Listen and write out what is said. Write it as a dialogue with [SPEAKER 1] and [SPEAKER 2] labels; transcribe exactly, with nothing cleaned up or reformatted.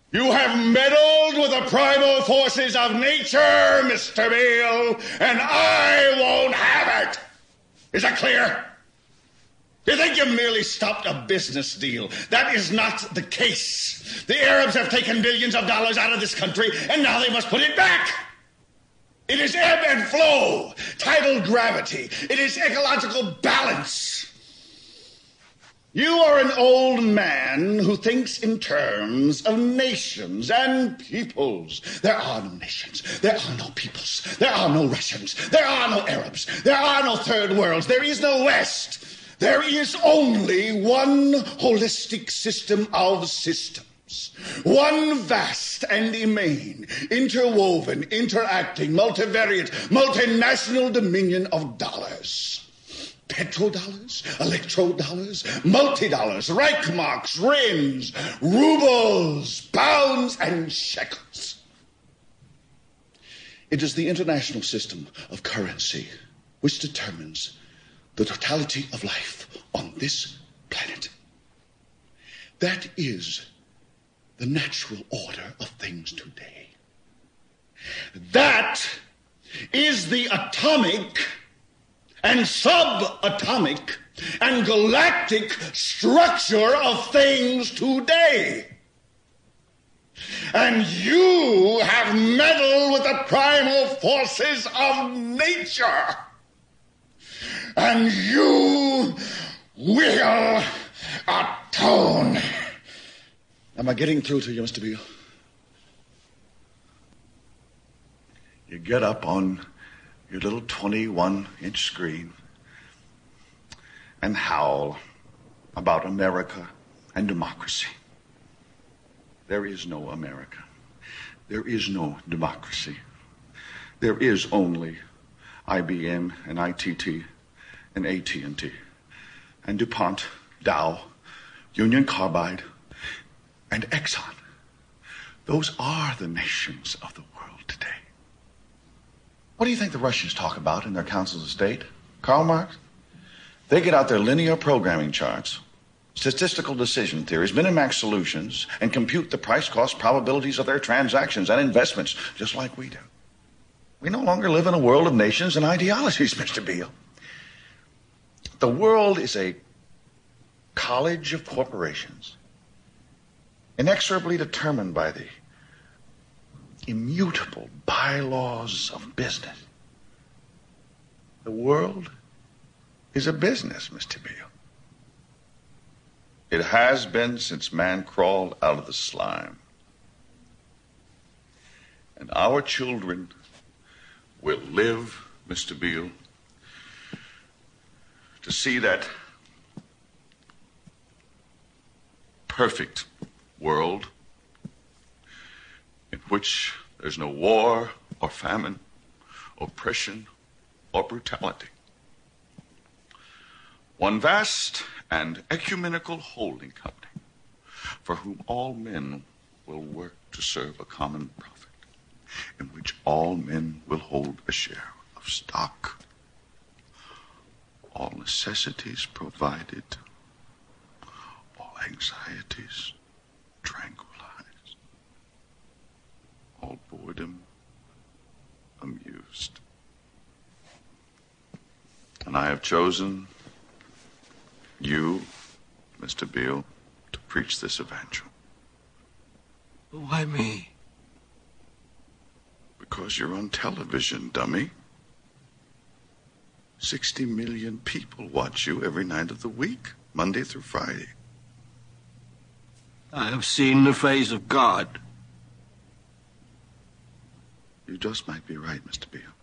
[SPEAKER 1] You have meddled with the primal forces of nature, Mister Beale, and I won't have it. Is that clear? You think you merely stopped a business deal? That is not the case. The Arabs have taken billions of dollars out of this country, and now they must put it back. It is ebb and flow, tidal gravity. It is ecological balance. You are an old man who thinks in terms of nations and peoples. There are no nations. There are no peoples. There are no Russians. There are no Arabs. There are no third worlds. There is no West. There is only one holistic system of systems. One vast and immane, interwoven, interacting, multivariate, multinational dominion of dollars. Petrodollars, electrodollars, multi-dollars, Reichmarks, Rins, rubles, pounds, and shekels. It is the international system of currency which determines the totality of life on this planet. That is the natural order of things today. That is the atomic and subatomic and galactic structure of things today. And you have meddled with the primal forces of nature. And you will atone. Am I getting through to you, Mister Beale? You get up on your little twenty-one inch screen and howl about America and democracy. There is no America. There is no democracy. There is only I B M and I T T and A T and T and DuPont, Dow, Union Carbide, and Exxon. Those are the nations of the world today. What do you think the Russians talk about in their councils of state? Karl Marx? They get out their linear programming charts, statistical decision theories, Minimax solutions, and compute the price-cost probabilities of their transactions and investments, just like we do. We no longer live in a world of nations and ideologies, Mister Beale. The world is a college of corporations, inexorably determined by the immutable bylaws of business. The world is a business, Mister Beale. It has been since man crawled out of the slime. And our children will live, Mister Beale, to see that perfect world in which there's no war or famine, oppression or brutality. One vast and ecumenical holding company for whom all men will work to serve a common profit, in which all men will hold a share of stock, all necessities provided, all anxieties tranquilized, all boredom amused. And I have chosen you, Mister Beale, to preach this evangel.
[SPEAKER 2] Why me?
[SPEAKER 1] Because you're on television, dummy. Sixty million people watch you every night of the week, Monday through Friday.
[SPEAKER 2] I have seen the face of God.
[SPEAKER 1] You just might be right, Mister Beale.